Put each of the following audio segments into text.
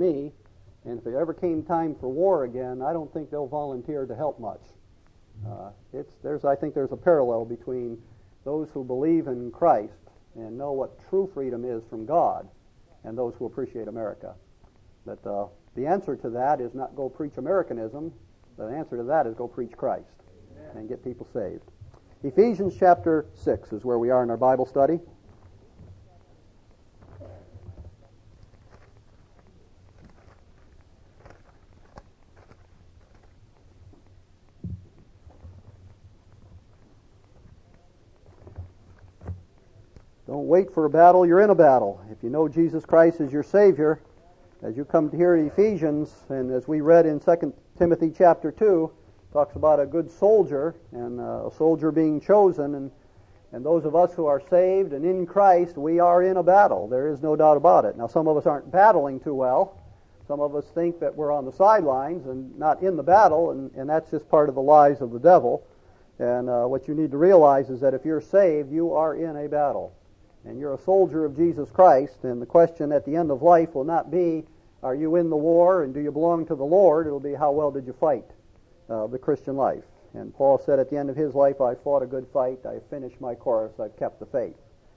me. And if it ever came time for war again, I don't think they'll volunteer to help much. I think there's a parallel between those who believe in Christ and know what true freedom is from God and those who appreciate America. But the answer to that is not go preach Americanism. The answer to that is go preach Christ and get people saved. Ephesians chapter 6 is where we are in our Bible study. Don't wait for a battle, you're in a battle. If you know Jesus Christ as your Savior, as you come to hear Ephesians, and as we read in 2 Timothy chapter 2, talks about a good soldier, and a soldier being chosen, and those of us who are saved and in Christ, we are in a battle. There is no doubt about it. Now, some of us aren't battling too well. Some of us think that we're on the sidelines and not in the battle, and that's just part of the lies of the devil. And what you need to realize is that if you're saved, you are in a battle. And you're a soldier of Jesus Christ, and the question at the end of life will not be, are you in the war and do you belong to the Lord? It'll be, how well did you fight the Christian life? And Paul said at the end of his life, I fought a good fight, I finished my course, I've kept the faith.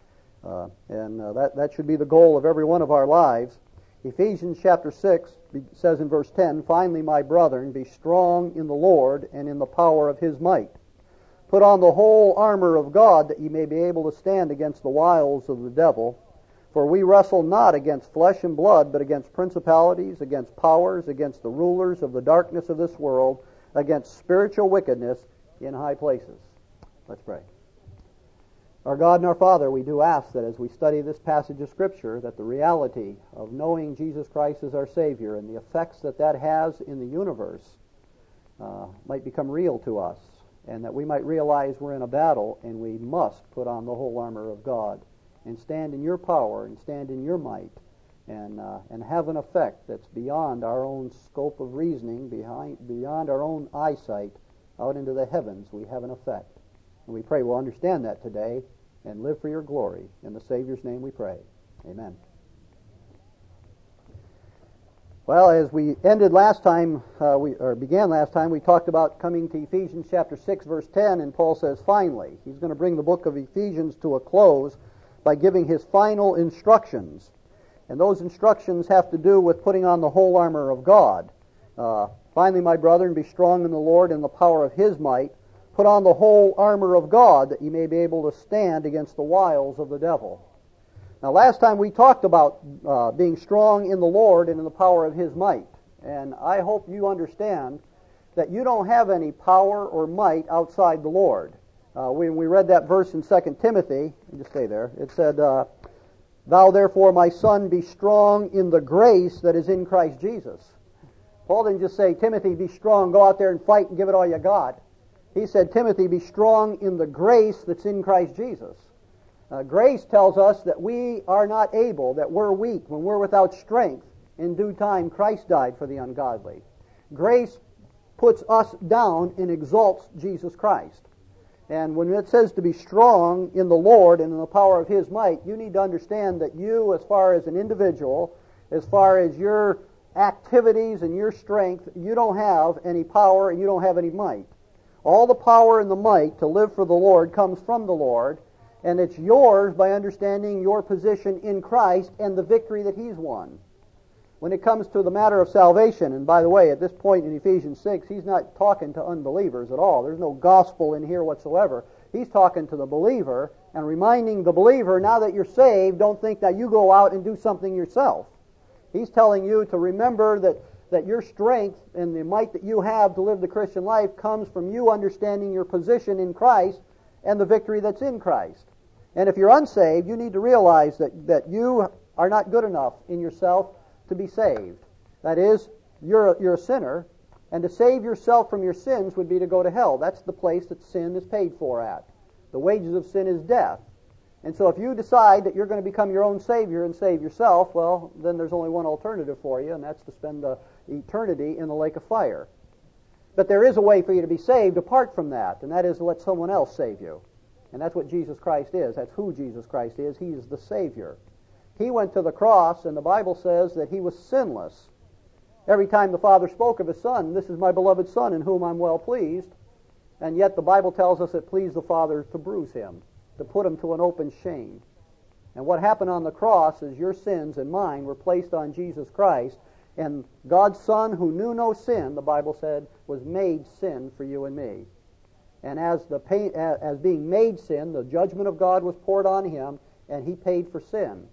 That should be the goal of every one of our lives. Ephesians chapter 6 says in verse 10, finally, my brethren, be strong in the Lord and in the power of His might. Put on the whole armor of God, that ye may be able to stand against the wiles of the devil. For we wrestle not against flesh and blood, but against principalities, against powers, against the rulers of the darkness of this world, against spiritual wickedness in high places. Let's pray. Our God and our Father, we do ask that as we study this passage of Scripture, that the reality of knowing Jesus Christ as our Savior and the effects that that has in the universe might become real to us, and that we might realize we're in a battle and we must put on the whole armor of God and stand in your power and stand in your might and have an effect that's beyond our own scope of reasoning, beyond our own eyesight, out into the heavens. We have an effect. And we pray we'll understand that today and live for your glory. In the Savior's name we pray. Amen. Well, as we ended last time, began last time, we talked about coming to Ephesians chapter 6, verse 10, and Paul says, finally, he's going to bring the book of Ephesians to a close by giving his final instructions. And those instructions have to do with putting on the whole armor of God. Finally, my brethren, be strong in the Lord and the power of His might. Put on the whole armor of God, that ye may be able to stand against the wiles of the devil. Now, last time we talked about being strong in the Lord and in the power of His might. And I hope you understand that you don't have any power or might outside the Lord. When we read that verse in 2 Timothy, just stay there, it said, thou therefore, my son, be strong in the grace that is in Christ Jesus. Paul didn't just say, Timothy, be strong, go out there and fight and give it all you got. He said, Timothy, be strong in the grace that's in Christ Jesus. Grace tells us that we are not able, that we're weak, when we're without strength. In due time, Christ died for the ungodly. Grace puts us down and exalts Jesus Christ. And when it says to be strong in the Lord and in the power of His might, you need to understand that you, as far as an individual, as far as your activities and your strength, you don't have any power and you don't have any might. All the power and the might to live for the Lord comes from the Lord, and it's yours by understanding your position in Christ and the victory that He's won. When it comes to the matter of salvation, and by the way, at this point in Ephesians 6, he's not talking to unbelievers at all. There's no gospel in here whatsoever. He's talking to the believer and reminding the believer, now that you're saved, don't think that you go out and do something yourself. He's telling you to remember that your strength and the might that you have to live the Christian life comes from you understanding your position in Christ and the victory that's in Christ. And if you're unsaved, you need to realize that you are not good enough in yourself to be saved. That is, you're a sinner, and to save yourself from your sins would be to go to hell. That's the place that sin is paid for at. The wages of sin is death. And so if you decide that you're going to become your own Savior and save yourself, well, then there's only one alternative for you, and that's to spend the eternity in the lake of fire. But there is a way for you to be saved apart from that, and that is to let someone else save you. And that's what Jesus Christ is. That's who Jesus Christ is. He is the Savior. He went to the cross, and the Bible says that He was sinless. Every time the Father spoke of His Son, this is my beloved Son in whom I'm well pleased. And yet the Bible tells us it pleased the Father to bruise Him, to put Him to an open shame. And what happened on the cross is your sins and mine were placed on Jesus Christ, and God's Son, who knew no sin, the Bible said, was made sin for you and me. And as being made sin, the judgment of God was poured on Him, and He paid for sin.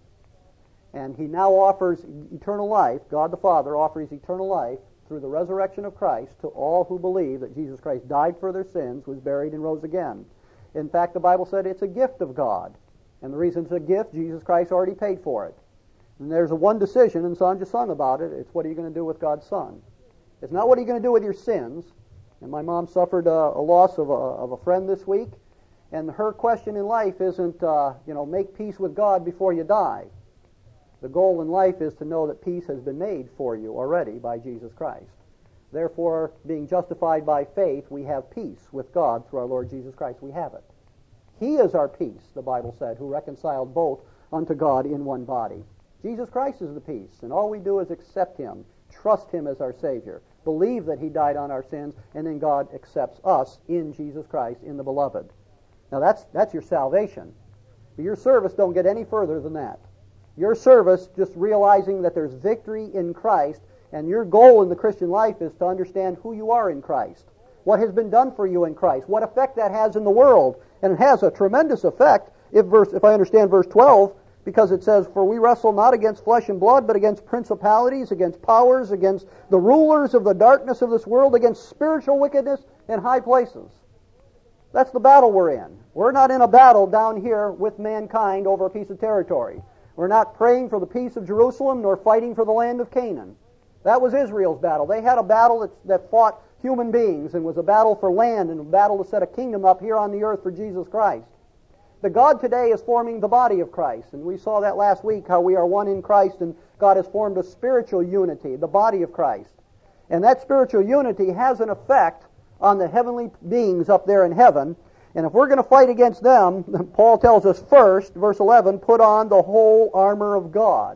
And He now offers eternal life. God the Father offers eternal life through the resurrection of Christ to all who believe that Jesus Christ died for their sins, was buried, and rose again. In fact, the Bible said it's a gift of God. And the reason it's a gift, Jesus Christ already paid for it. And there's a one decision, and Sonja sung about it. It's what are you going to do with God's Son? It's not what are you going to do with your sins. And my mom suffered a loss of a friend this week. And her question in life isn't, make peace with God before you die. The goal in life is to know that peace has been made for you already by Jesus Christ. Therefore, being justified by faith, we have peace with God through our Lord Jesus Christ. We have it. He is our peace, the Bible said, who reconciled both unto God in one body. Jesus Christ is the peace, and all we do is accept Him, trust Him as our Savior, believe that He died on our sins, and then God accepts us in Jesus Christ, in the Beloved. Now that's your salvation. But your service don't get any further than that. Your service, just realizing that there's victory in Christ, and your goal in the Christian life is to understand who you are in Christ, what has been done for you in Christ, what effect that has in the world. And it has a tremendous effect, if I understand verse 12, because it says, "For we wrestle not against flesh and blood, but against principalities, against powers, against the rulers of the darkness of this world, against spiritual wickedness in high places." That's the battle we're in. We're not in a battle down here with mankind over a piece of territory. We're not praying for the peace of Jerusalem, nor fighting for the land of Canaan. That was Israel's battle. They had a battle that fought human beings and was a battle for land and a battle to set a kingdom up here on the earth for Jesus Christ. The God today is forming the body of Christ, and we saw that last week, how we are one in Christ, and God has formed a spiritual unity, the body of Christ. And that spiritual unity has an effect on the heavenly beings up there in heaven. And if we're going to fight against them, Paul tells us first, verse 11, put on the whole armor of God.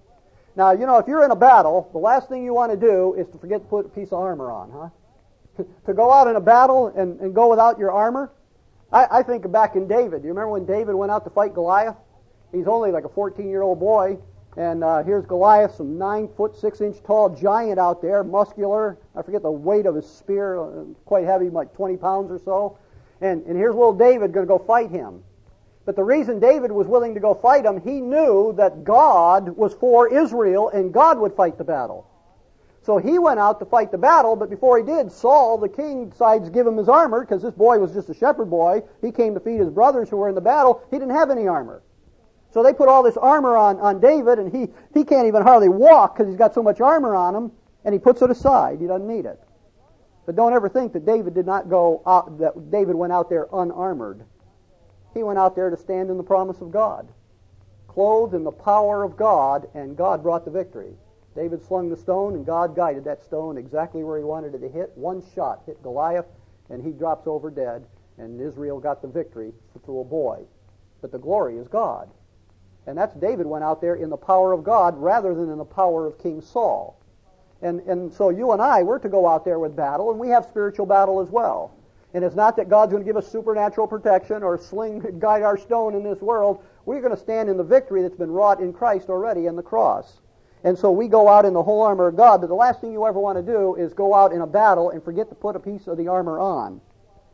Now, if you're in a battle, the last thing you want to do is to forget to put a piece of armor on, huh? To go out in a battle and go without your armor? I think back in David. Do you remember when David went out to fight Goliath? He's only like a 14-year-old boy, and here's Goliath, some 9-foot 6-inch tall giant out there, muscular. I forget the weight of his spear, quite heavy, like 20 pounds or so. And here's little David going to go fight him. But the reason David was willing to go fight him, he knew that God was for Israel, and God would fight the battle. So he went out to fight the battle, but before he did, Saul, the king, decides to give him his armor, because this boy was just a shepherd boy. He came to feed his brothers who were in the battle. He didn't have any armor. So they put all this armor on David, and he can't even hardly walk because he's got so much armor on him, and he puts it aside. He doesn't need it. But don't ever think that David David went out there unarmored. He went out there to stand in the promise of God, clothed in the power of God, and God brought the victory. David slung the stone, and God guided that stone exactly where he wanted it to hit. One shot hit Goliath, and he drops over dead, and Israel got the victory through a boy. But the glory is God. And that's David went out there in the power of God rather than in the power of King Saul. And so you and I, we're to go out there with battle, and we have spiritual battle as well. And it's not that God's going to give us supernatural protection or guide our stone in this world. We're going to stand in the victory that's been wrought in Christ already in the cross. And so we go out in the whole armor of God, but the last thing you ever want to do is go out in a battle and forget to put a piece of the armor on.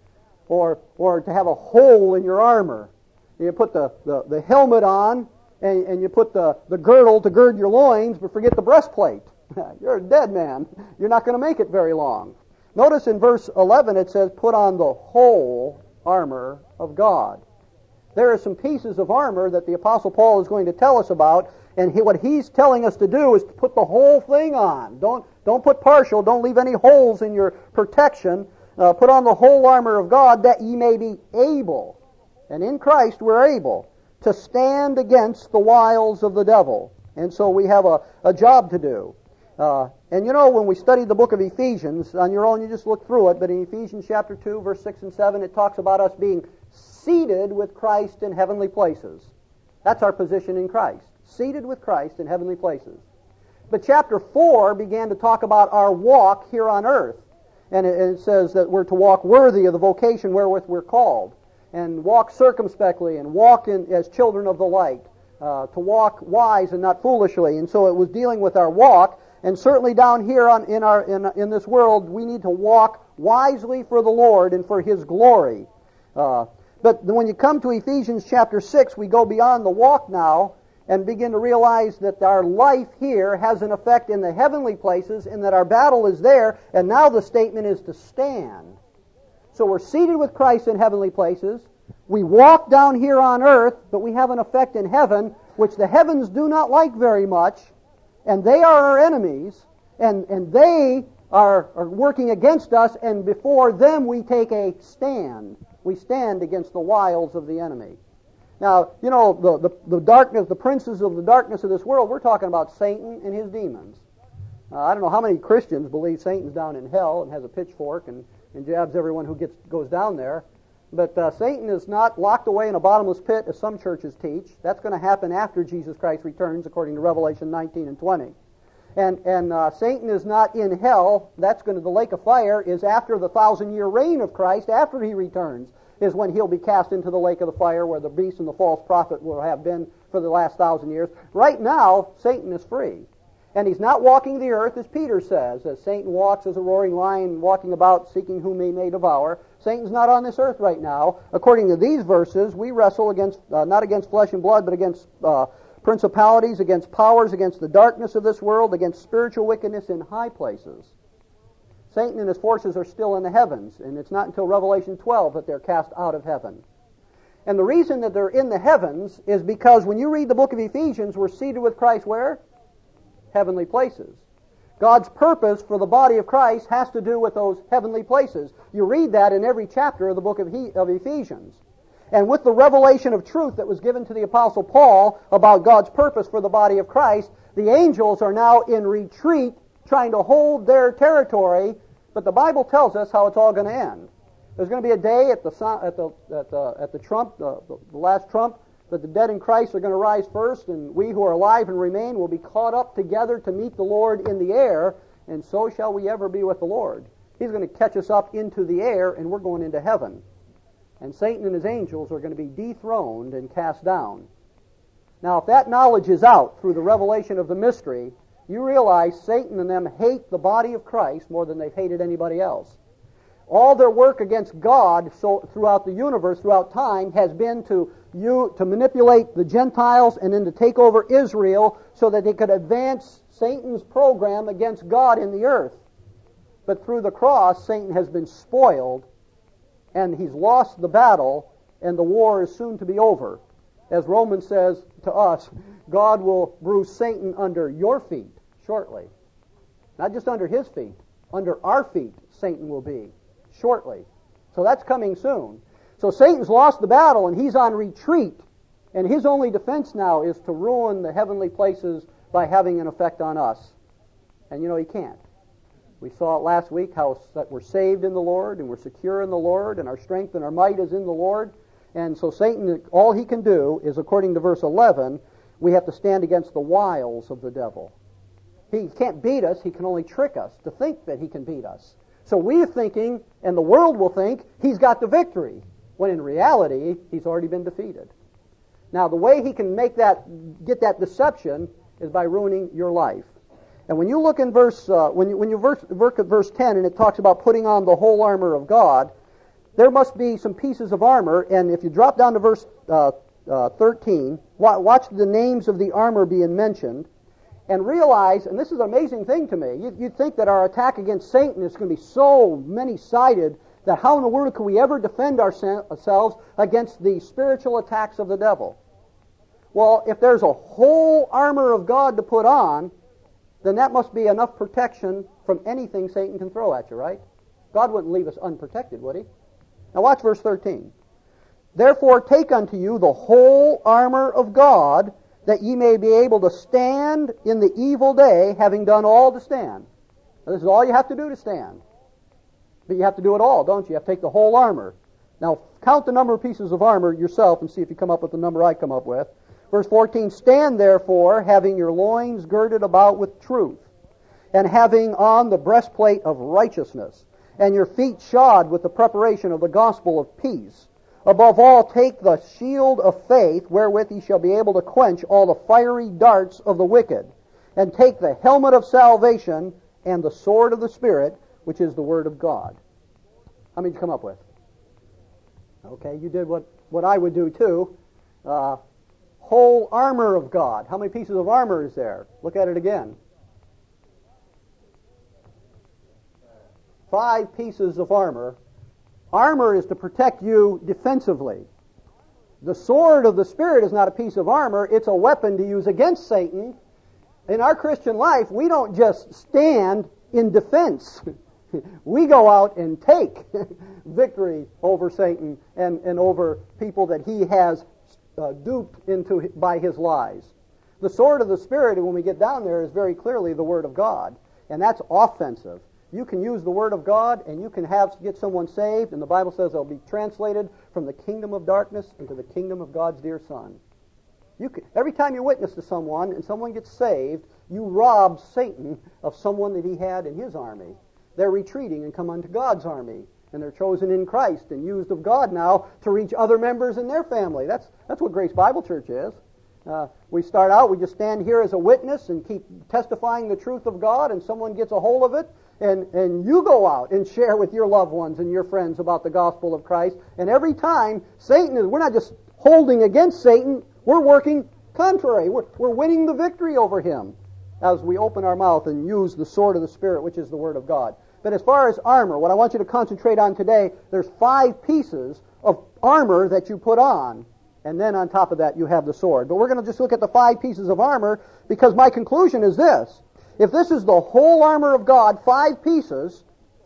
Or to have a hole in your armor. You put the helmet on, and you put the girdle to gird your loins, but forget the breastplate. You're a dead man. You're not going to make it very long. Notice in verse 11 it says, put on the whole armor of God. There are some pieces of armor that the Apostle Paul is going to tell us about, and what he's telling us to do is to put the whole thing on. Don't put partial. Don't leave any holes in your protection. Put on the whole armor of God that ye may be able, and in Christ we're able, to stand against the wiles of the devil. And so we have a job to do. And when we studied the book of Ephesians, on your own you just look through it, but in Ephesians chapter 2, verse 6 and 7, it talks about us being seated with Christ in heavenly places. That's our position in Christ. Seated with Christ in heavenly places. But chapter 4 began to talk about our walk here on earth. And it says that we're to walk worthy of the vocation wherewith we're called, and walk circumspectly, and walk as children of the light, to walk wise and not foolishly. And so it was dealing with our walk, and certainly down here in this world, we need to walk wisely for the Lord and for His glory. But when you come to Ephesians chapter 6, we go beyond the walk now, and begin to realize that our life here has an effect in the heavenly places, and that our battle is there, and now the statement is to stand. So we're seated with Christ in heavenly places. We walk down here on earth, but we have an effect in heaven, which the heavens do not like very much, and they are our enemies, and they are working against us, and before them we take a stand. We stand against the wiles of the enemy. Now, you know, the darkness, the princes of the darkness of this world, we're talking about Satan and his demons. I don't know how many Christians believe Satan's down in hell and has a pitchfork and jabs everyone who goes down there. But Satan is not locked away in a bottomless pit, as some churches teach. That's going to happen after Jesus Christ returns, according to Revelation 19 and 20. And Satan is not in hell. The lake of fire is after the 1,000-year reign of Christ, after He returns, is when He'll be cast into the lake of the fire where the beast and the false prophet will have been for the last 1,000 years. Right now, Satan is free. And he's not walking the earth, as Peter says, as Satan walks as a roaring lion, walking about, seeking whom he may devour. Satan's not on this earth right now. According to these verses, we wrestle against not against flesh and blood, but against principalities, against powers, against the darkness of this world, against spiritual wickedness in high places. Satan and his forces are still in the heavens, and it's not until Revelation 12 that they're cast out of heaven. And the reason that they're in the heavens is because when you read the book of Ephesians, we're seated with Christ where? Heavenly places. God's purpose for the body of Christ has to do with those heavenly places. You read that in every chapter of the book of Ephesians. And with the revelation of truth that was given to the Apostle Paul about God's purpose for the body of Christ, the angels are now in retreat trying to hold their territory, but the Bible tells us how it's all going to end. There's going to be a day at the trump, the last trump, that the dead in Christ are going to rise first, and we who are alive and remain will be caught up together to meet the Lord in the air, and so shall we ever be with the Lord. He's going to catch us up into the air, and we're going into heaven. And Satan and his angels are going to be dethroned and cast down. Now, if that knowledge is out through the revelation of the mystery, you realize Satan and them hate the body of Christ more than they've hated anybody else. All their work against God throughout the universe, throughout time, has been to manipulate the Gentiles and then to take over Israel so that they could advance Satan's program against God in the earth. But through the cross, Satan has been spoiled, and he's lost the battle, and the war is soon to be over. As Romans says to us, God will bruise Satan under your feet shortly. Not just under his feet, under our feet Satan will be shortly. So that's coming soon. So Satan's lost the battle, and he's on retreat. And his only defense now is to ruin the heavenly places by having an effect on us. And you know, he can't. We saw it last week, how that we're saved in the Lord, and we're secure in the Lord, and our strength and our might is in the Lord. And so Satan, all he can do is, according to verse 11, we have to stand against the wiles of the devil. He can't beat us, he can only trick us to think that he can beat us. So we're thinking, and the world will think, he's got the victory, when in reality, he's already been defeated. Now, the way he can get that deception is by ruining your life. And when you look in when you look at verse 10, and it talks about putting on the whole armor of God, there must be some pieces of armor, and if you drop down to verse 13, watch the names of the armor being mentioned, and realize, and this is an amazing thing to me, you'd think that our attack against Satan is going to be so many-sided that how in the world could we ever defend ourselves against the spiritual attacks of the devil? Well, if there's a whole armor of God to put on, then that must be enough protection from anything Satan can throw at you, right? God wouldn't leave us unprotected, would he? Now watch verse 13. Therefore take unto you the whole armor of God, that ye may be able to stand in the evil day, having done all to stand. Now, this is all you have to do to stand. But you have to do it all, don't you? You have to take the whole armor. Now, count the number of pieces of armor yourself and see if you come up with the number I come up with. Verse 14, stand therefore, having your loins girded about with truth, and having on the breastplate of righteousness, and your feet shod with the preparation of the gospel of peace. Above all, take the shield of faith, wherewith ye shall be able to quench all the fiery darts of the wicked, and take the helmet of salvation and the sword of the Spirit, which is the Word of God. How many did you come up with? Okay, you did what I would do too. Whole armor of God. How many pieces of armor is there? Look at it again. 5 pieces of armor. Armor is to protect you defensively. The sword of the Spirit is not a piece of armor. It's a weapon to use against Satan. In our Christian life, we don't just stand in defense. We go out and take victory over Satan and over people that he has duped into by his lies. The sword of the Spirit, when we get down there, is very clearly the Word of God. And that's offensive. You can use the Word of God and you can get someone saved, and the Bible says they'll be translated from the kingdom of darkness into the kingdom of God's dear Son. Every time you witness to someone and someone gets saved, you rob Satan of someone that he had in his army. They're retreating and come unto God's army, and they're chosen in Christ and used of God now to reach other members in their family. That's what Grace Bible Church is. We start out, we just stand here as a witness and keep testifying the truth of God, and someone gets a hold of it, and you go out and share with your loved ones and your friends about the gospel of Christ. And every time, we're not just holding against Satan, we're working contrary. We're winning the victory over him as we open our mouth and use the sword of the Spirit, which is the Word of God. But as far as armor, what I want you to concentrate on today, there's 5 pieces of armor that you put on, and then on top of that you have the sword. But we're going to just look at the 5 pieces of armor, because my conclusion is this. If this is the whole armor of God, 5 pieces,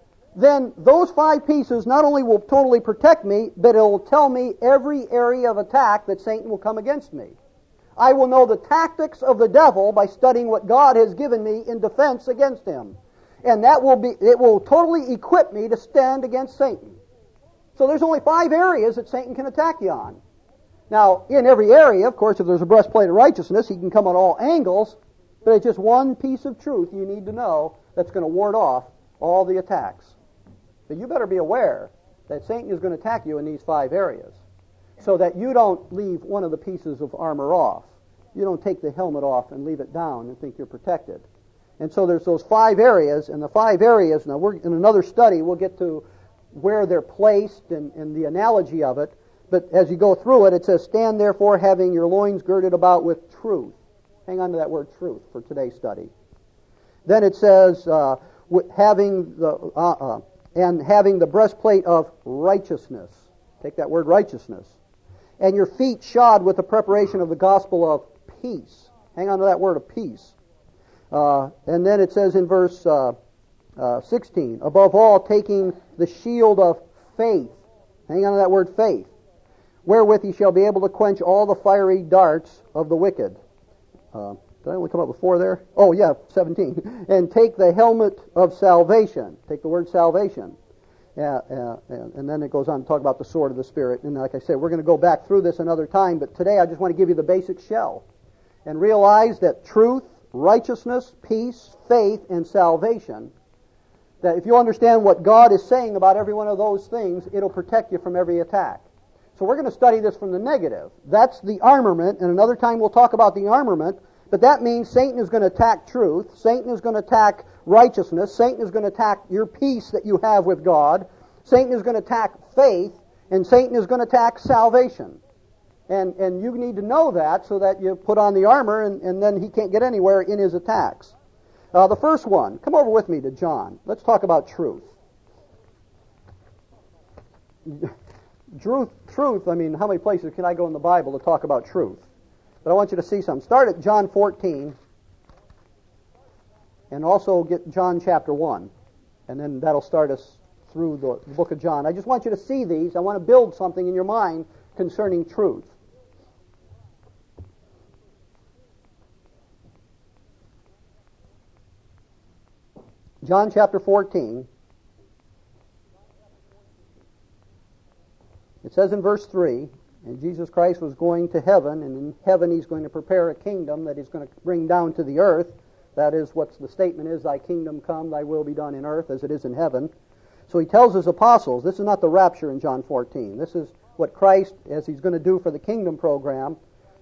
then those 5 pieces not only will totally protect me, but it will tell me every area of attack that Satan will come against me. I will know the tactics of the devil by studying what God has given me in defense against him. And it will totally equip me to stand against Satan. So there's only 5 areas that Satan can attack you on. Now, in every area, of course, if there's a breastplate of righteousness, he can come at all angles, but it's just one piece of truth you need to know that's going to ward off all the attacks. But you better be aware that Satan is going to attack you in these 5 areas, so that you don't leave one of the pieces of armor off. You don't take the helmet off and leave it down and think you're protected. And so there's those 5 areas, and the 5 areas, now we're in another study, we'll get to where they're placed and the analogy of it. But as you go through it, it says, stand therefore having your loins girded about with truth. Hang on to that word truth for today's study. Then it says, having the breastplate of righteousness. Take that word righteousness. And your feet shod with the preparation of the gospel of peace. Hang on to that word of peace. And then it says in verse 16, above all, taking the shield of faith. Hang on to that word faith. Wherewith ye shall be able to quench all the fiery darts of the wicked. Did I only come up with 4 there? Oh, yeah, 17. And take the helmet of salvation. Take the word salvation. And then it goes on to talk about the sword of the Spirit. And like I said, we're going to go back through this another time, but today I just want to give you the basic shell. And realize that truth, righteousness, peace, faith, and salvation, that if you understand what God is saying about every one of those things, it'll protect you from every attack. So we're going to study this from the negative. That's the armament, and another time we'll talk about the armament, but that means Satan is going to attack truth, Satan is going to attack righteousness, Satan is going to attack your peace that you have with God, Satan is going to attack faith, and Satan is going to attack salvation. And you need to know that so that you put on the armor, and then he can't get anywhere in his attacks. The first one, come over with me to John. Let's talk about truth. Truth, I mean, how many places can I go in the Bible to talk about truth? But I want you to see something. Start at John 14, and also get John chapter 1. And then that'll start us through the book of John. I just want you to see these. I want to build something in your mind concerning truth. John chapter 14. It says in verse 3, And Jesus Christ was going to heaven, and in heaven He's going to prepare a kingdom that He's going to bring down to the earth. That is what the statement is, Thy kingdom come, Thy will be done in earth as it is in heaven. So He tells His apostles, this is not the rapture in John 14. This is what Christ, as He's going to do for the kingdom program,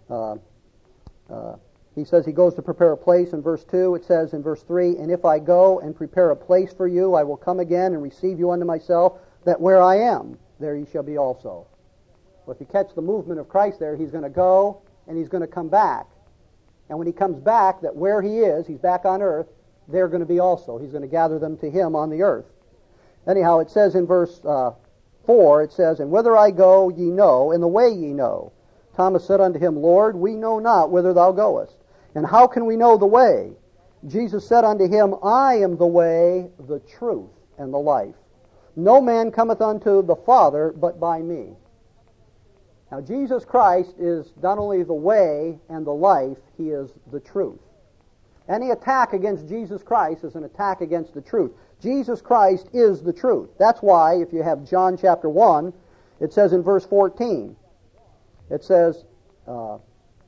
He says He goes to prepare a place in verse 2. It says in verse 3, And if I go and prepare a place for you, I will come again and receive you unto myself, that where I am, there ye shall be also. Well, if you catch the movement of Christ there, He's going to go and He's going to come back. And when He comes back, that where He is, He's back on earth, they're going to be also. He's going to gather them to Him on the earth. Anyhow, it says in verse 4, it says, And whither I go ye know, and the way ye know. Thomas said unto Him, Lord, we know not whither Thou goest, and how can we know the way? Jesus said unto him, I am the way, the truth, and the life. No man cometh unto the Father but by me. Now, Jesus Christ is not only the way and the life, He is the truth. Any attack against Jesus Christ is an attack against the truth. Jesus Christ is the truth. That's why, if you have John chapter 1, it says in verse 14, it says, John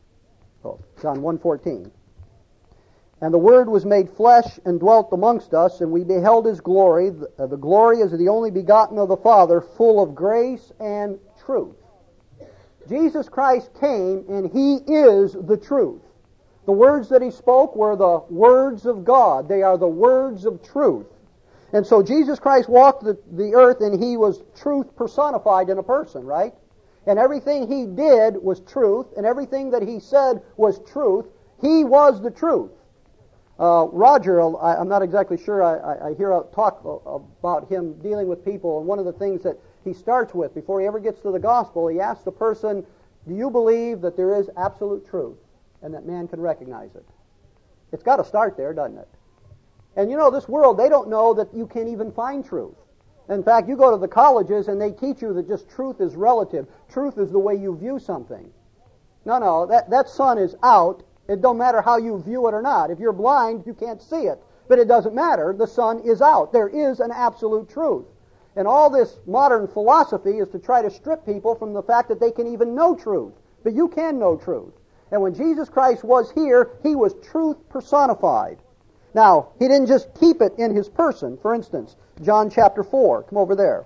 1:14, And the Word was made flesh and dwelt amongst us, and we beheld His glory. The glory is of the only begotten of the Father, full of grace and truth. Jesus Christ came, and He is the truth. The words that He spoke were the words of God. They are the words of truth. And so Jesus Christ walked the earth, and He was truth personified in a person, right? And everything He did was truth, and everything that He said was truth. He was the truth. Roger, I'm not exactly sure, I hear talk about him dealing with people, and one of the things that he starts with, before he ever gets to the gospel, he asks the person, do you believe that there is absolute truth and that man can recognize it? It's got to start there, doesn't it? And you know, this world, they don't know that you can't even find truth. In fact, you go to the colleges and they teach you that just truth is relative. Truth is the way you view something. No, that sun is out. It don't matter how you view it or not. If you're blind, you can't see it. But it doesn't matter. The sun is out. There is an absolute truth. And all this modern philosophy is to try to strip people from the fact that they can even know truth. But you can know truth. And when Jesus Christ was here, He was truth personified. Now, He didn't just keep it in His person. For instance, John chapter 4. Come over there.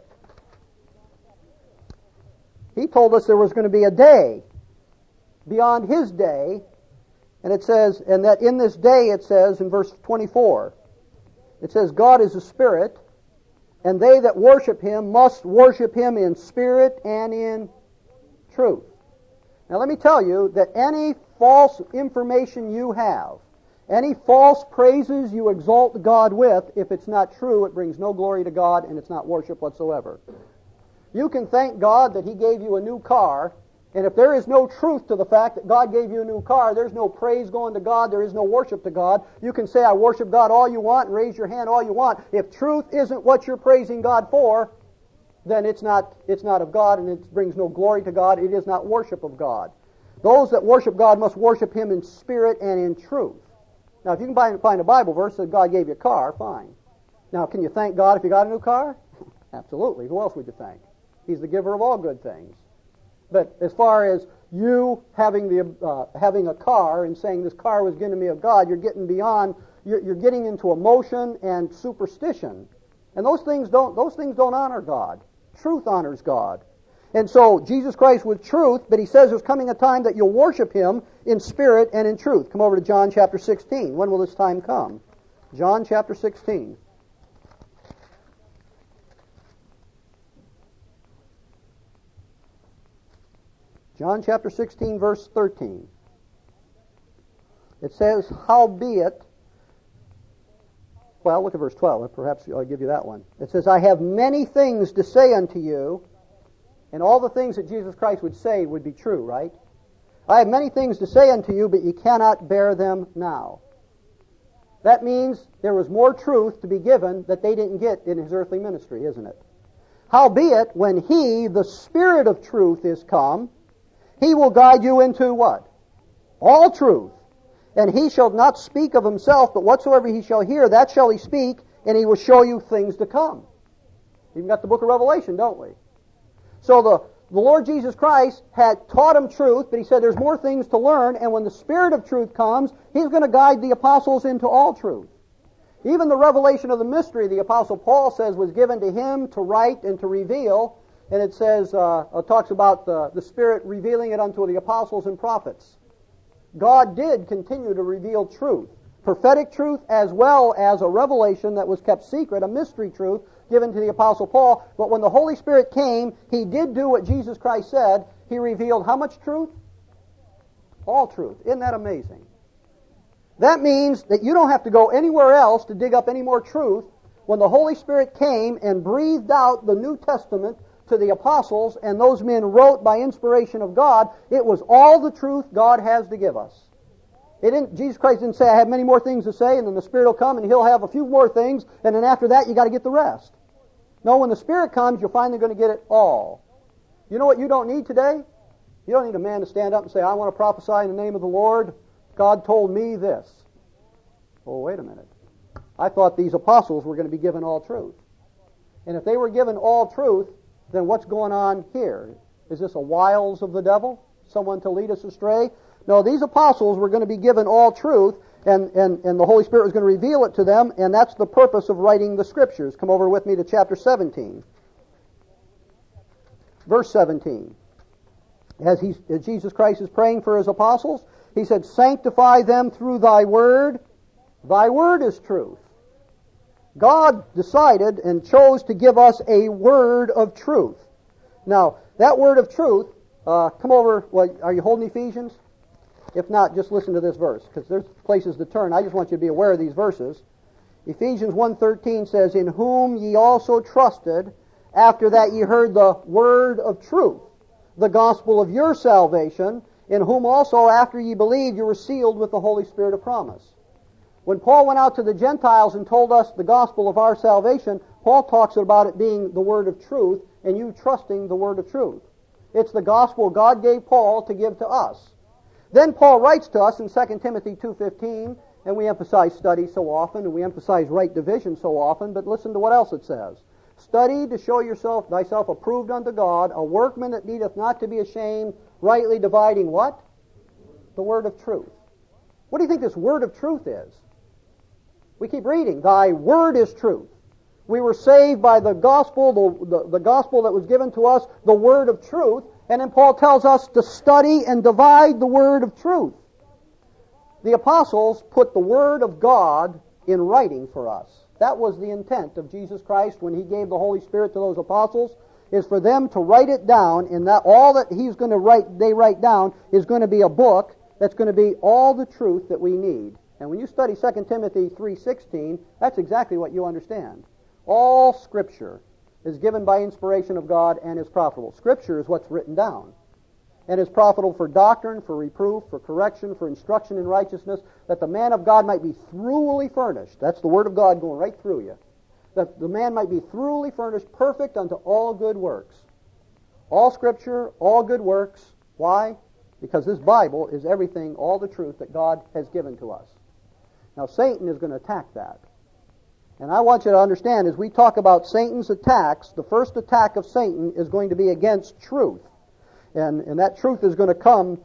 He told us there was going to be a day beyond His day. And it says, and that in this day, it says in verse 24, it says, God is a spirit, and they that worship Him must worship Him in spirit and in truth. Now let me tell you that any false information you have, any false praises you exalt God with, if it's not true, it brings no glory to God and it's not worship whatsoever. You can thank God that He gave you a new car, and if there is no truth to the fact that God gave you a new car, there's no praise going to God, there is no worship to God. You can say, I worship God all you want, and raise your hand all you want. If truth isn't what you're praising God for, then it's not of God, and it brings no glory to God. It is not worship of God. Those that worship God must worship Him in spirit and in truth. Now, if you can find a Bible verse that God gave you a car, fine. Now, can you thank God if you got a new car? Absolutely. Who else would you thank? He's the giver of all good things. But as far as you having a car and saying this car was given to me of God, you're getting beyond. You're getting into emotion and superstition, and those things don't honor God. Truth honors God, and so Jesus Christ was truth. But He says there's coming a time that you'll worship Him in spirit and in truth. Come over to John chapter 16. When will this time come? John chapter 16. John chapter 16, verse 13. It says, howbeit, well, look at verse 12. Perhaps I'll give you that one. It says, I have many things to say unto you, and all the things that Jesus Christ would say would be true, right? I have many things to say unto you, but ye cannot bear them now. That means there was more truth to be given that they didn't get in His earthly ministry, isn't it? Howbeit, when He, the Spirit of truth, is come, He will guide you into what? All truth. And He shall not speak of Himself, but whatsoever He shall hear, that shall He speak, and He will show you things to come. We've got the book of Revelation, don't we? So the Lord Jesus Christ had taught them truth, but he said there's more things to learn, and when the Spirit of truth comes, he's going to guide the apostles into all truth. Even the revelation of the mystery, the Apostle Paul says, was given to him to write and to reveal, and it says, talks about the Spirit revealing it unto the apostles and prophets. God did continue to reveal truth, prophetic truth as well as a revelation that was kept secret, a mystery truth given to the Apostle Paul. But when the Holy Spirit came, he did do what Jesus Christ said. He revealed how much truth? All truth. Isn't that amazing? That means that you don't have to go anywhere else to dig up any more truth. When the Holy Spirit came and breathed out the New Testament to the apostles, and those men wrote by inspiration of God, it was all the truth God has to give us. Jesus Christ didn't say, I have many more things to say, and then the Spirit will come and he'll have a few more things, and then after that you got to get the rest. No, when the Spirit comes, you're finally going to get it all. You know what you don't need today? You don't need a man to stand up and say, I want to prophesy in the name of the Lord. God told me this. Oh, wait a minute. I thought these apostles were going to be given all truth. And if they were given all truth, then what's going on here? Is this a wiles of the devil? Someone to lead us astray? No, these apostles were going to be given all truth, and the Holy Spirit was going to reveal it to them, and that's the purpose of writing the Scriptures. Come over with me to chapter 17. Verse 17. As Jesus Christ is praying for his apostles, he said, sanctify them through thy word. Thy word is truth. God decided and chose to give us a word of truth. Now, that word of truth, come over, are you holding Ephesians? If not, just listen to this verse, because there's places to turn. I just want you to be aware of these verses. Ephesians 1:13 says, in whom ye also trusted, after that ye heard the word of truth, the gospel of your salvation, in whom also after ye believed you were sealed with the Holy Spirit of promise. When Paul went out to the Gentiles and told us the gospel of our salvation, Paul talks about it being the word of truth and you trusting the word of truth. It's the gospel God gave Paul to give to us. Then Paul writes to us in 2 Timothy 2:15, and we emphasize study so often, and we emphasize right division so often, but listen to what else it says. Study to show thyself approved unto God, a workman that needeth not to be ashamed, rightly dividing what? The word of truth. What do you think this word of truth is? We keep reading, thy word is truth. We were saved by the gospel, the gospel that was given to us, the word of truth, and then Paul tells us to study and divide the word of truth. The apostles put the word of God in writing for us. That was the intent of Jesus Christ when he gave the Holy Spirit to those apostles, is for them to write it down, and that all that he's going to they write down is going to be a book that's going to be all the truth that we need. And when you study 2 Timothy 3:16, that's exactly what you understand. All Scripture is given by inspiration of God and is profitable. Scripture is what's written down. And is profitable for doctrine, for reproof, for correction, for instruction in righteousness, that the man of God might be thoroughly furnished. That's the Word of God going right through you. That the man might be thoroughly furnished, perfect unto all good works. All Scripture, all good works. Why? Because this Bible is everything, all the truth that God has given to us. Now Satan is going to attack that. And I want you to understand, as we talk about Satan's attacks, the first attack of Satan is going to be against truth. And that truth is going to come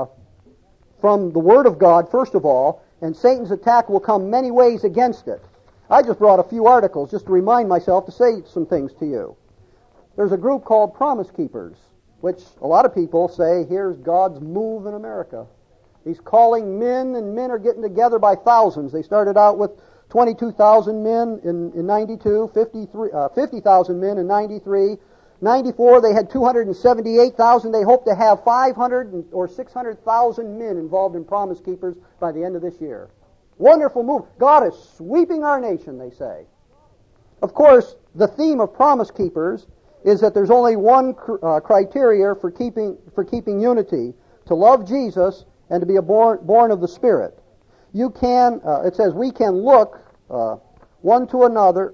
from the Word of God, first of all, and Satan's attack will come many ways against it. I just brought a few articles just to remind myself to say some things to you. There's a group called Promise Keepers, which a lot of people say, here's God's move in America. He's calling men, and men are getting together by thousands. They started out with 22,000 men in 92, 50,000 men in 93. 94, they had 278,000. They hope to have 500 or 600,000 men involved in Promise Keepers by the end of this year. Wonderful move. God is sweeping our nation, they say. Of course, the theme of Promise Keepers is that there's only one criteria for keeping unity: to love Jesus and to be born of the Spirit. You can, it says, we can look one another,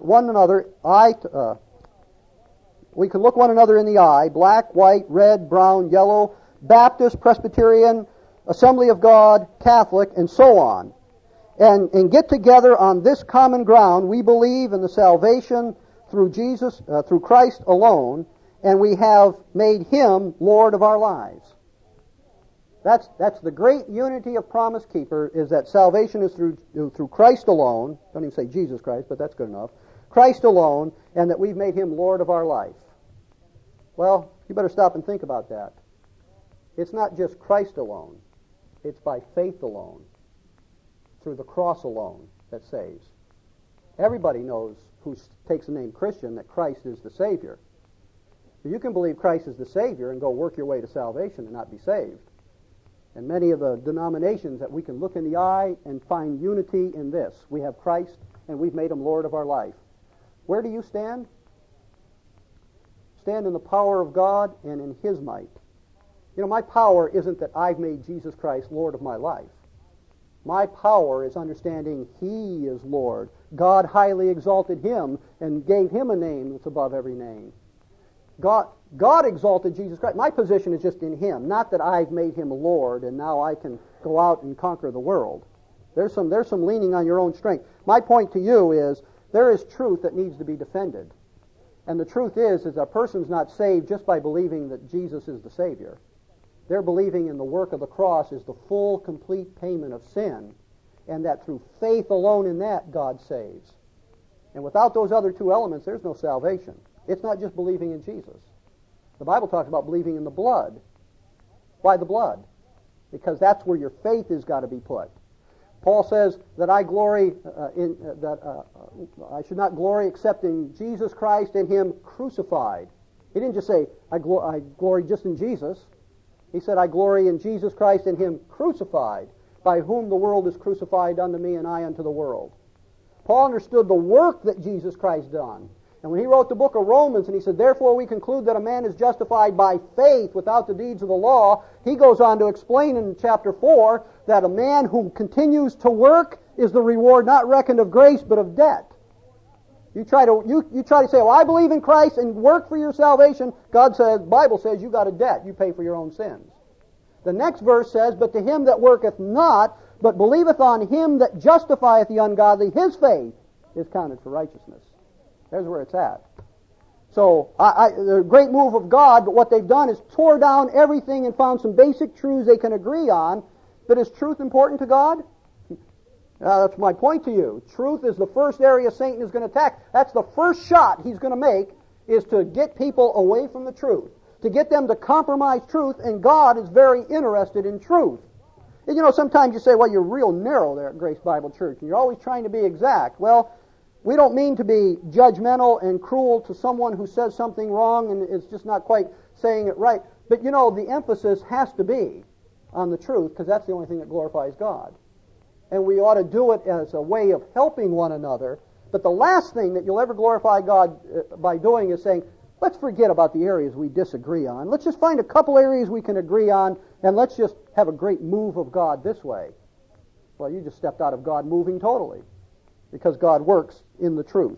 we can look one another in the eye, black, white, red, brown, yellow, Baptist, Presbyterian, Assembly of God, Catholic, and so on, and get together on this common ground. We believe in the salvation through Jesus, through Christ alone, and we have made Him Lord of our lives. That's the great unity of Promise Keeper, is that salvation is through Christ alone. Don't even say Jesus Christ, but that's good enough. Christ alone, and that we've made Him Lord of our life. Well, you better stop and think about that. It's not just Christ alone. It's by faith alone, through the cross alone, that saves. Everybody knows who takes the name Christian that Christ is the Savior. But you can believe Christ is the Savior and go work your way to salvation and not be saved. And many of the denominations that we can look in the eye and find unity in this. We have Christ and we've made Him Lord of our life. Where do you stand? Stand in the power of God and in His might. You know, my power isn't that I've made Jesus Christ Lord of my life. My power is understanding He is Lord. God highly exalted Him and gave Him a name that's above every name. God exalted Jesus Christ. My position is just in Him, not that I've made Him Lord and now I can go out and conquer the world. There's some leaning on your own strength. My point to you is there is truth that needs to be defended. And the truth is a person's not saved just by believing that Jesus is the Savior. They're believing in the work of the cross is the full, complete payment of sin, and that through faith alone in that, God saves. And without those other two elements, there's no salvation. It's not just believing in Jesus. The Bible talks about believing in the blood. Why the blood? Because that's where your faith has got to be put. Paul says that I should not glory except in Jesus Christ and Him crucified. He didn't just say I glory just in Jesus. He said, I glory in Jesus Christ and Him crucified, by whom the world is crucified unto me and I unto the world. Paul understood the work that Jesus Christ done. And when he wrote the book of Romans, and he said, therefore we conclude that a man is justified by faith without the deeds of the law, he goes on to explain in chapter 4 that a man who continues to work is the reward not reckoned of grace but of debt. You try to say, well, I believe in Christ and work for your salvation. Bible says you got a debt. You pay for your own sins. The next verse says, but to him that worketh not, but believeth on Him that justifieth the ungodly, his faith is counted for righteousness. There's where it's at. So, the great move of God, but what they've done is tore down everything and found some basic truths they can agree on. But is truth important to God? That's my point to you. Truth is the first area Satan is going to attack. That's the first shot he's going to make, is to get people away from the truth, to get them to compromise truth, and God is very interested in truth. And you know, sometimes you say, well, you're real narrow there at Grace Bible Church, and you're always trying to be exact. Well, we don't mean to be judgmental and cruel to someone who says something wrong and is just not quite saying it right. But you know, the emphasis has to be on the truth, because that's the only thing that glorifies God. And we ought to do it as a way of helping one another. But the last thing that you'll ever glorify God by doing is saying, let's forget about the areas we disagree on. Let's just find a couple areas we can agree on, and let's just have a great move of God this way. Well, you just stepped out of God moving totally, because God works in the truth.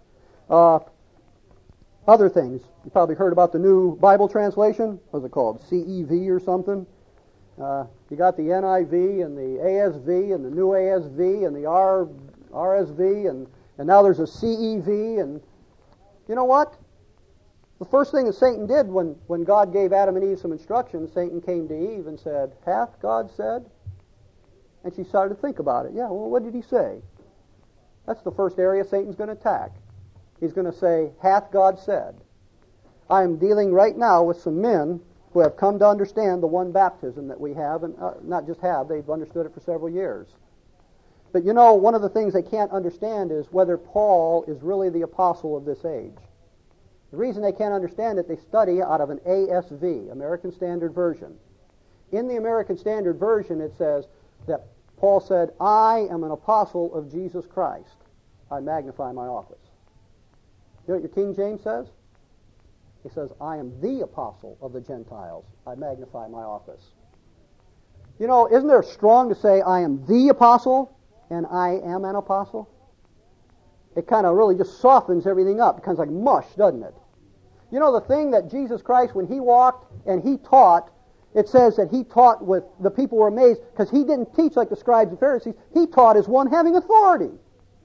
Other things. You probably heard about the new Bible translation. What's it called? CEV or something? You got the NIV and the ASV and the new ASV and the RSV and now there's a CEV. And you know what? The first thing that Satan did when God gave Adam and Eve some instructions, Satan came to Eve and said, hath God said? And she started to think about it. Yeah, well, what did He say? That's the first area Satan's going to attack. He's going to say, hath God said? I am dealing right now with some men who have come to understand the one baptism that we have, and not just have, they've understood it for several years. But you know, one of the things they can't understand is whether Paul is really the apostle of this age. The reason they can't understand it, they study out of an ASV, American Standard Version. In the American Standard Version, it says that Paul said, I am an apostle of Jesus Christ. I magnify my office. You know what your King James says? He says, I am the apostle of the Gentiles. I magnify my office. You know, isn't there strong to say, I am the apostle and I am an apostle? It kind of really just softens everything up. It becomes like mush, doesn't it? You know, the thing that Jesus Christ, when He walked and He taught, it says that He taught with, the people were amazed, because He didn't teach like the scribes and Pharisees. He taught as one having authority.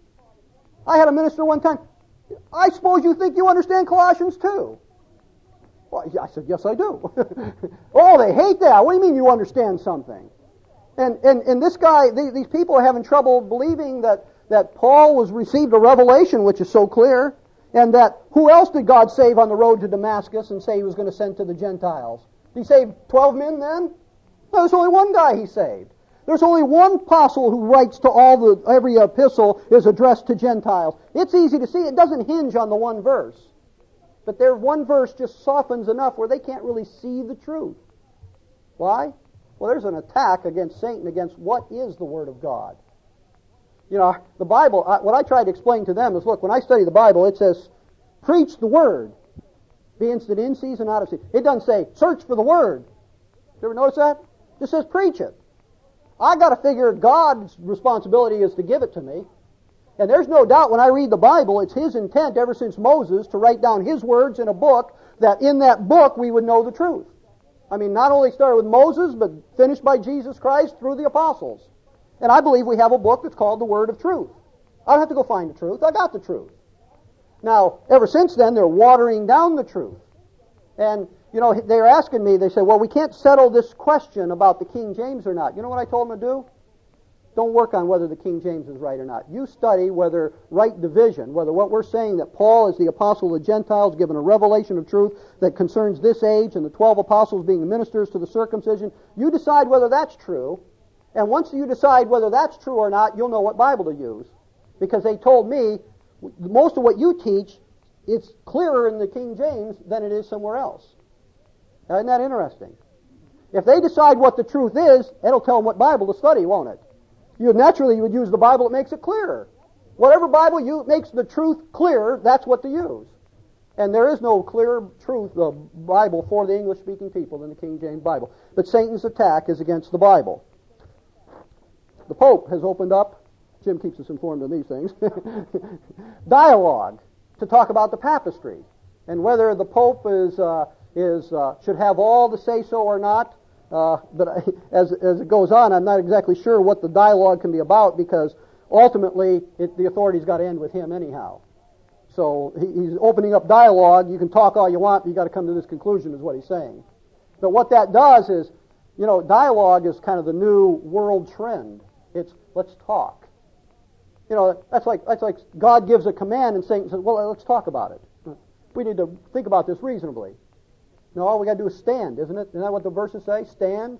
I had a minister one time, I suppose you think you understand Colossians 2. Well, I said, yes, I do. Oh, they hate that. What do you mean you understand something? And this guy, these people are having trouble believing that Paul was received a revelation, which is so clear, and that who else did God save on the road to Damascus and say he was going to send to the Gentiles? Did he save 12 men then? No, there's only one guy he saved. There's only one apostle who writes to every epistle is addressed to Gentiles. It's easy to see. It doesn't hinge on the one verse. But their one verse just softens enough where they can't really see the truth. Why? Well, there's an attack against Satan, against what is the Word of God. You know, the Bible, what I try to explain to them is, look, when I study the Bible, it says, preach the Word. Be instant in season, out of season. It doesn't say, search for the Word. You ever notice that? It just says, preach it. I got to figure God's responsibility is to give it to me. And there's no doubt when I read the Bible, it's His intent ever since Moses to write down His words in a book, that in that book we would know the truth. I mean, not only started with Moses, but finished by Jesus Christ through the apostles. And I believe we have a book that's called the Word of Truth. I don't have to go find the truth. I got the truth. Now, ever since then, they're watering down the truth. And, you know, they're asking me, they say, well, we can't settle this question about the King James or not. You know what I told them to do? Don't work on whether the King James is right or not. You study whether right division, whether what we're saying that Paul is the apostle of the Gentiles given a revelation of truth that concerns this age and the 12 apostles being ministers to the circumcision, you decide whether that's true. And once you decide whether that's true or not, you'll know what Bible to use. Because they told me, most of what you teach, it's clearer in the King James than it is somewhere else. Now, isn't that interesting? If they decide what the truth is, it'll tell them what Bible to study, won't it? You would use the Bible that makes it clearer. Whatever Bible makes the truth clearer, that's what to use. And there is no clearer truth, the Bible, for the English-speaking people than the King James Bible. But Satan's attack is against the Bible. The Pope has opened up, Jim keeps us informed on these things, dialogue to talk about the papistry and whether the Pope should have all the say-so or not. But as it goes on, I'm not exactly sure what the dialogue can be about, because ultimately the authority's got to end with him anyhow. So he's opening up dialogue. You can talk all you want, but you got to come to this conclusion, is what he's saying. But what that does is, you know, dialogue is kind of the new world trend. It's let's talk. You know, that's like God gives a command and Satan says, well, let's talk about it. We need to think about this reasonably. No, all we got to do is stand, isn't it? Isn't that what the verses say? Stand.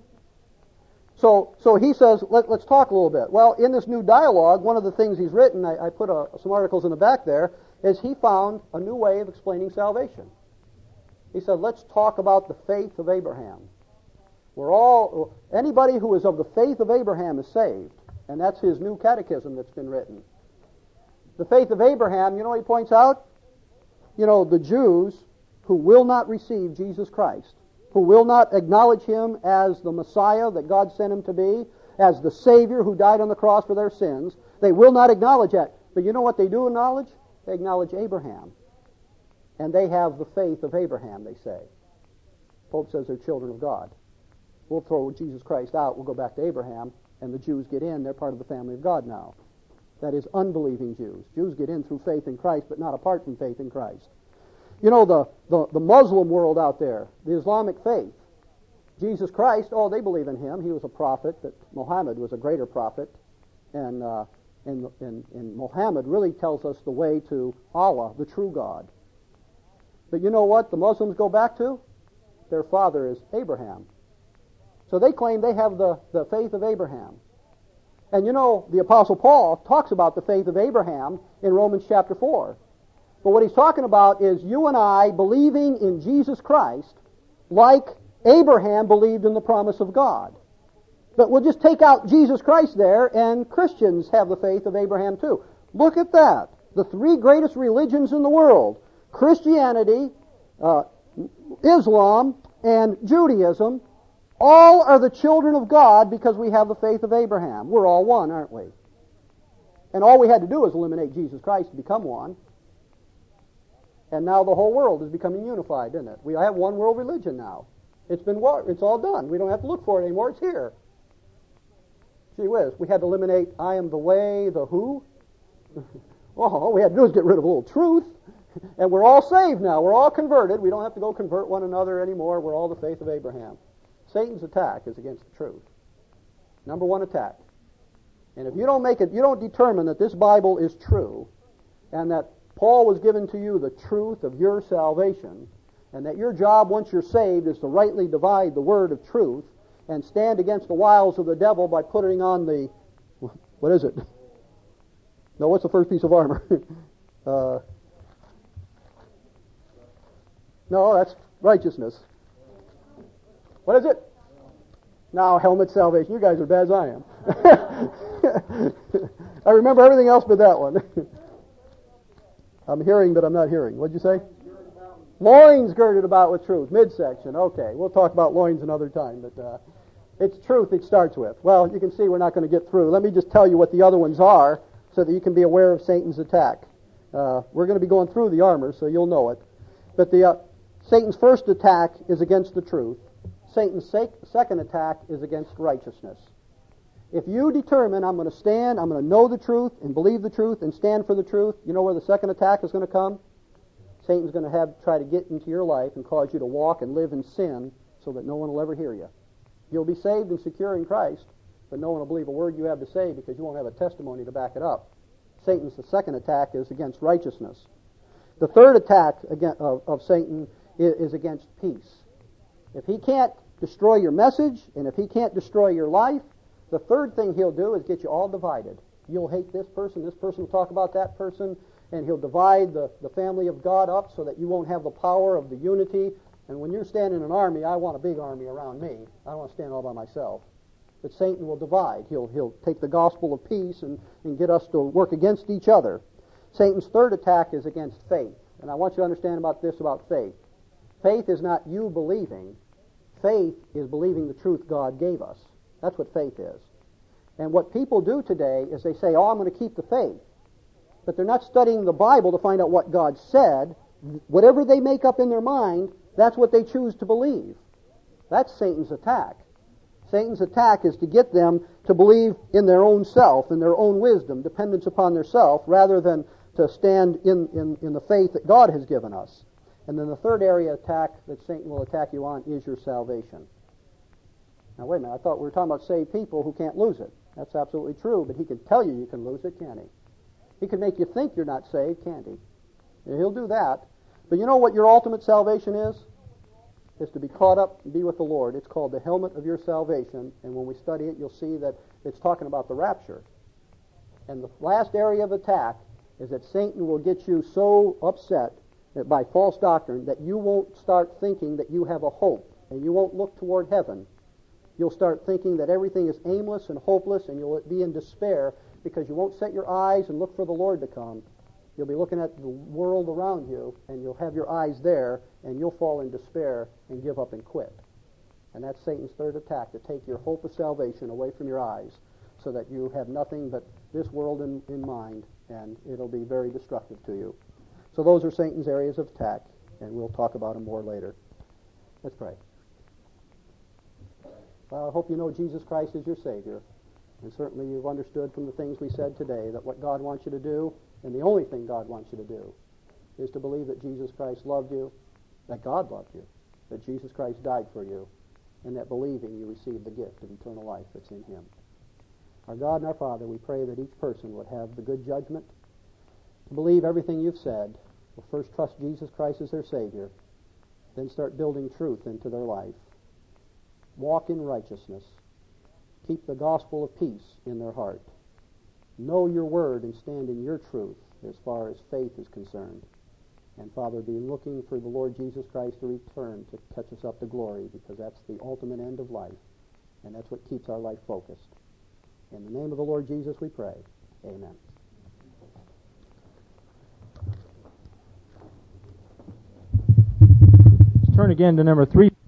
So he says, let's talk a little bit. Well, in this new dialogue, one of the things he's written, I put some articles in the back there, is he found a new way of explaining salvation. He said, let's talk about the faith of Abraham. Anybody who is of the faith of Abraham is saved. And that's his new catechism that's been written. The faith of Abraham, you know what he points out? You know, the Jews who will not receive Jesus Christ, who will not acknowledge Him as the Messiah that God sent Him to be, as the Savior who died on the cross for their sins, they will not acknowledge that. But you know what they do acknowledge? They acknowledge Abraham. And they have the faith of Abraham, they say. Pope says they're children of God. We'll throw Jesus Christ out, we'll go back to Abraham, and the Jews get in. They're part of the family of God now. That is, unbelieving Jews. Jews get in through faith in Christ, but not apart from faith in Christ. You know, the Muslim world out there, the Islamic faith, Jesus Christ, they believe in Him. He was a prophet, that Muhammad was a greater prophet. And Muhammad really tells us the way to Allah, the true God. But you know what the Muslims go back to? Their father is Abraham. So they claim they have the faith of Abraham. And you know, the Apostle Paul talks about the faith of Abraham in Romans chapter 4. But what he's talking about is you and I believing in Jesus Christ like Abraham believed in the promise of God. But we'll just take out Jesus Christ there, and Christians have the faith of Abraham too. Look at that. The three greatest religions in the world, Christianity, Islam, and Judaism, all are the children of God because we have the faith of Abraham. We're all one, aren't we? And all we had to do was eliminate Jesus Christ to become one. And now the whole world is becoming unified, isn't it? We have one world religion now. It's all done. We don't have to look for it anymore. It's here. Gee whiz, we had to eliminate I am the way, the who. All we had to do is get rid of a little truth. And we're all saved now. We're all converted. We don't have to go convert one another anymore. We're all the faith of Abraham. Satan's attack is against the truth. Number one attack. And if you don't determine that this Bible is true, and that Paul was given to you the truth of your salvation, and that your job once you're saved is to rightly divide the word of truth and stand against the wiles of the devil by putting on the, what is it? No, what's the first piece of armor? No, that's righteousness. What is it? Now, helmet salvation. You guys are bad as I am. I remember everything else but that one. I'm hearing, but I'm not hearing. What'd you say? Loins girded about with truth. Midsection. Okay, we'll talk about loins another time, but it's truth it starts with. Well, you can see we're not going to get through. Let me just tell you what the other ones are so that you can be aware of Satan's attack. We're going to be going through the armor, so you'll know it. But Satan's first attack is against the truth. Satan's second attack is against righteousness. If you determine, I'm going to know the truth and believe the truth and stand for the truth, you know where the second attack is going to come? Satan's going to try to get into your life and cause you to walk and live in sin so that no one will ever hear you. You'll be saved and secure in Christ, but no one will believe a word you have to say because you won't have a testimony to back it up. The second attack is against righteousness. The third attack of Satan is against peace. If he can't destroy your message, and if he can't destroy your life, the third thing he'll do is get you all divided. You'll hate this person will talk about that person, and he'll divide the family of God up so that you won't have the power of the unity. And when you're standing in an army, I want a big army around me. I don't want to stand all by myself. But Satan will divide. He'll take the gospel of peace and get us to work against each other. Satan's third attack is against faith. And I want you to understand about faith. Faith is not you believing. Faith is believing the truth God gave us. That's what faith is. And what people do today is they say, I'm going to keep the faith. But they're not studying the Bible to find out what God said. Whatever they make up in their mind, that's what they choose to believe. That's Satan's attack. Satan's attack is to get them to believe in their own self, in their own wisdom, dependence upon their self, rather than to stand in the faith that God has given us. And then the third area of attack that Satan will attack you on is your salvation. Now, wait a minute. I thought we were talking about saved people who can't lose it. That's absolutely true, but he can tell you can lose it, can't he? He can make you think you're not saved, can't he? And he'll do that. But you know what your ultimate salvation is? Is to be caught up and be with the Lord. It's called the helmet of your salvation, and when we study it, you'll see that it's talking about the rapture. And the last area of attack is that Satan will get you so upset that by false doctrine that you won't start thinking that you have a hope, and you won't look toward heaven. You'll start thinking that everything is aimless and hopeless, and you'll be in despair because you won't set your eyes and look for the Lord to come. You'll be looking at the world around you, and you'll have your eyes there, and you'll fall in despair and give up and quit. And that's Satan's third attack, to take your hope of salvation away from your eyes so that you have nothing but this world in mind, and it'll be very destructive to you. So those are Satan's areas of attack, and we'll talk about them more later. Let's pray. Well, I hope you know Jesus Christ is your Savior. And certainly you've understood from the things we said today that what God wants you to do, and the only thing God wants you to do, is to believe that Jesus Christ loved you, that God loved you, that Jesus Christ died for you, and that believing you receive the gift of eternal life that's in Him. Our God and our Father, we pray that each person would have the good judgment to believe everything you've said, will first trust Jesus Christ as their Savior, then start building truth into their life. Walk in righteousness. Keep the gospel of peace in their heart. Know your word and stand in your truth as far as faith is concerned. And Father, be looking for the Lord Jesus Christ to return to catch us up to glory, because that's the ultimate end of life, and that's what keeps our life focused. In the name of the Lord Jesus we pray. Amen. Let's turn again to number 3.